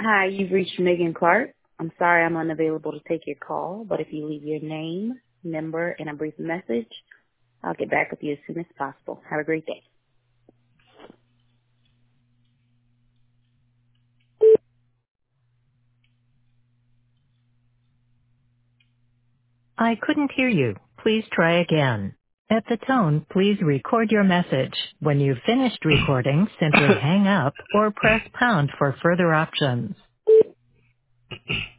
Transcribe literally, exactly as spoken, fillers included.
Hi, you've reached Megan Clark. I'm sorry I'm unavailable to take your call, but if you leave your name, number, and a brief message, I'll get back with you as soon as possible. Have a great day. I couldn't hear you. Please try again. At the tone, please record your message. When you've finished recording, simply hang up or press pound for further options.